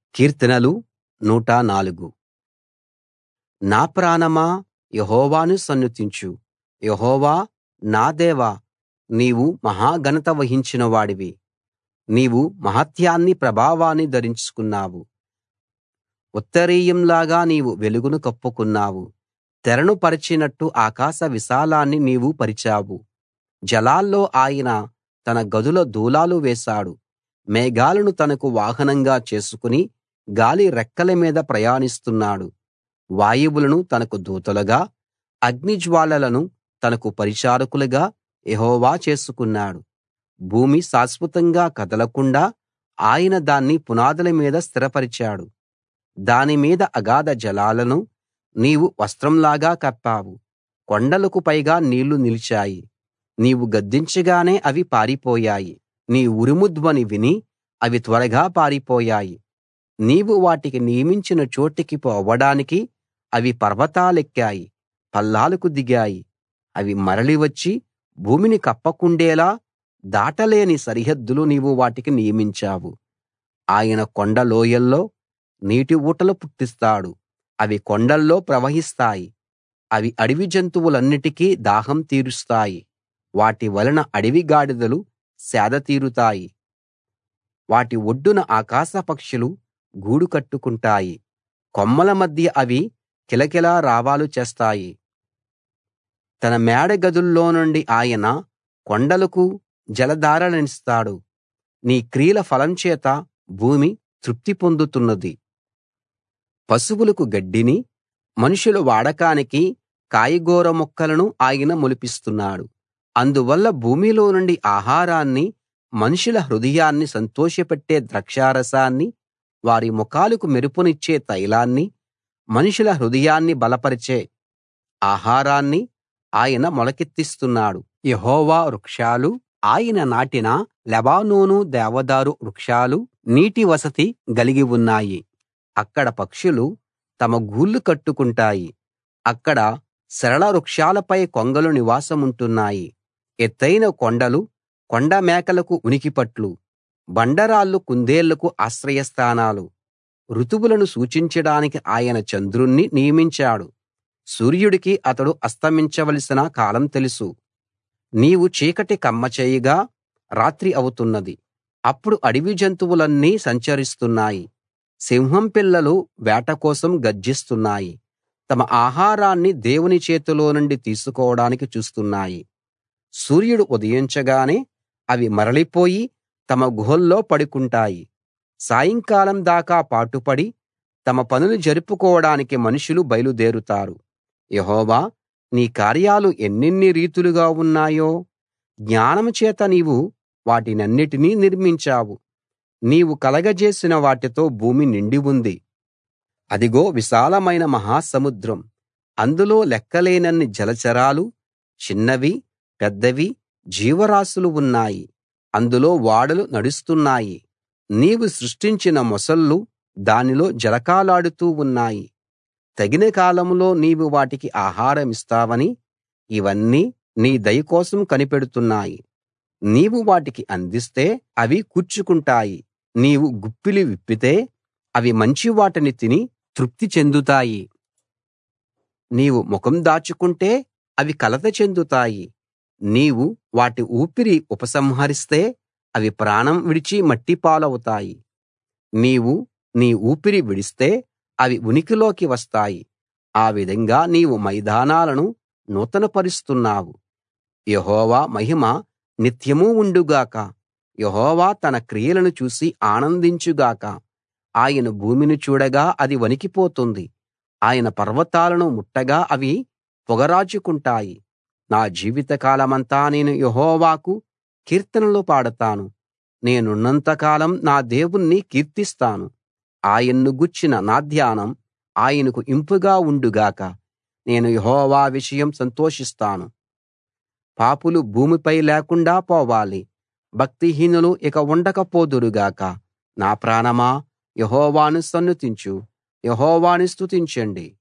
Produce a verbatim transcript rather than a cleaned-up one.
కీర్తనలు నూట నాలుగు. నా ప్రాణమా యెహోవాను సన్నుతించు. యెహోవా నా దేవా, నీవు మహా ఘనత వహించిన వాడివి. నీవు మహాత్యాన్ని ప్రభావాన్ని ధరించుకున్నావు. ఉత్తరీయంలాగా నీవు వెలుగును కప్పుకున్నావు. తెరను పరచినట్టు ఆకాశ విశాలాన్ని నీవు పరిచావు. జలాల్లో ఆయన తన గదుల దూలాలు వేశాడు. మేఘాలను తనకు వాహనంగా చేసుకుని గాలి రెక్కల మీద ప్రయాణిస్తున్నాడు. వాయువులను తనకు దూతలుగా, అగ్నిజ్వాలలను తనకు పరిచారకులుగా యెహోవా చేసుకున్నాడు. భూమి శాశ్వతంగా కదలకుండా ఆయన దాన్ని పునాదుల మీద స్థిరపరిచాడు. దాని మీద అగాధ జలాలను నీవు వస్త్రంలాగా కప్పావు. కొండలకు పైగా నీళ్లు నిలిచాయి. నీవు గద్దించగానే అవి పారిపోయాయి. నీ ఉరుము ధ్వని విని అవి త్వరగా పారిపోయాయి. నీవు వాటికి నియమించిన చోటికి పోవడానికి అవి పర్వతాలెక్కాయి, పల్లాలకు దిగాయి. అవి మరలి వచ్చి భూమిని కప్పకుండేలా దాటలేని సరిహద్దులు నీవు వాటికి నియమించావు. ఆయన కొండ లోయల్లో నీటి ఊటలు పుట్టిస్తాడు. అవి కొండల్లో ప్రవహిస్తాయి. అవి అడవి జంతువులన్నిటికీ దాహం తీరుస్తాయి. వాటి వలన అడవి గాడిదలు సేద తీరుతాయి. వాటి ఒడ్డున ఆకాశ పక్షులు గూడు కట్టుకుంటాయి. కొమ్మల మధ్య అవి కిలకిలా రావాలు చేస్తాయి. తన మేడ గదుల్లో నుండి ఆయన కొండలకు జలధారలనిస్తాడు. నీ క్రియల ఫలం చేత భూమి తృప్తి పొందుతున్నది. పశువులకు గడ్డిని, మనుషుల వాడకానికి కాయగూర మొక్కలను ఆయన మొలిపిస్తున్నాడు. అందువల్ల భూమిలో నుండి ఆహారాన్ని, మనుషుల హృదయాన్ని సంతోషపెట్టే ద్రాక్షారసాన్ని, వారి ముఖాలకు మెరుపునిచ్చే తైలాన్ని, మనుషుల హృదయాన్ని బలపరిచే ఆహారాన్ని ఆయన మొలకెత్తిస్తున్నాడు. యెహోవా వృక్షాలు, ఆయన నాటిన లెబానోను దేవదారు వృక్షాలు నీటి వసతి గలిగి ఉన్నాయి. అక్కడ పక్షులు తమ గూళ్ళు కట్టుకుంటాయి. అక్కడ సరళ వృక్షాలపై కొంగలు నివాసముంటున్నాయి. ఎత్తయిన కొండలు కొండ మేకలకు ఉనికిపట్లు, బండరాళ్ళు కుందేళ్లకు ఆశ్రయస్థానాలు. ఋతువులను సూచించడానికి ఆయన చంద్రుణ్ణి నియమించాడు. సూర్యుడికి అతడు అస్తమించవలసిన కాలం తెలుసు. నీవు చీకటి కమ్మచేయగా రాత్రి అవుతున్నది. అప్పుడు అడవి జంతువులన్నీ సంచరిస్తున్నాయి. సింహం పిల్లలు వేట కోసం గర్జిస్తున్నాయి. తమ ఆహారాన్ని దేవుని చేతిలో నుండి తీసుకోవడానికి చూస్తున్నాయి. సూర్యుడు ఉదయించగానే అవి మరలిపోయి తమ గుహల్లో పడుకుంటాయి. సాయంకాలం దాకా పాటుపడి తమ పనులు జరుపుకోవడానికి మనుషులు బయలుదేరుతారు. యెహోవా, నీ కార్యాలు ఎన్నెన్ని రీతులుగా ఉన్నాయో! జ్ఞానం చేత నీవు వాటినన్నిటినీ నిర్మించావు. నీవు కలగజేసిన వాటితో భూమి నిండి ఉంది. అదిగో విశాలమైన మహాసముద్రం. అందులో లెక్కలేనన్ని జలచరాలు, చిన్నవి పెద్దవి జీవరాశులు ఉన్నాయి. అందులో ఓడలు నడుస్తున్నాయి. నీవు సృష్టించిన మొసళ్ళు దానిలో జలకాలాడుతూ ఉన్నాయి. తగిన కాలంలో నీవు వాటికి ఆహారమిస్తావని ఇవన్నీ నీ దయ కోసం కనిపెడుతున్నాయి. నీవు వాటికి అందిస్తే అవి కూర్చుకుంటాయి. నీవు గుప్పిలి విప్పితే అవి మంచి వాటిని తిని తృప్తి చెందుతాయి. నీవు ముఖం దాచుకుంటే అవి కలత చెందుతాయి. నీవు వాటి ఊపిరి ఉపసంహరిస్తే అవి ప్రాణం విడిచి మట్టిపాలవుతాయి. నీవు నీ ఊపిరి విడిస్తే అవి ఉనికిలోకి వస్తాయి. ఆ విధంగా నీవు మైదానాలను నూతనపరుస్తున్నావు. యెహోవా మహిమ నిత్యమూ ఉండుగాక. యెహోవా తన క్రియలను చూసి ఆనందించుగాక. ఆయన భూమిని చూడగా అది వణికిపోతుంది. ఆయన పర్వతాలను ముట్టగా అవి పొగరాజుకుంటాయి. నా జీవితకాలమంతా నేను యెహోవాకు కీర్తనలు పాడతాను. నేనున్నంత కాలం నా దేవుణ్ణి కీర్తిస్తాను. ఆయన్ను గూర్చిన నా ధ్యానం ఆయనకు ఇంపుగా ఉండుగాక. నేను యెహోవా విషయం సంతోషిస్తాను. పాపులు భూమిపై లేకుండా పోవాలి. భక్తిహీనులు ఇక ఉండకపోదురు గాక. నా ప్రాణమా యెహోవాను సన్నుతించు. యెహోవాను స్తుతించండి.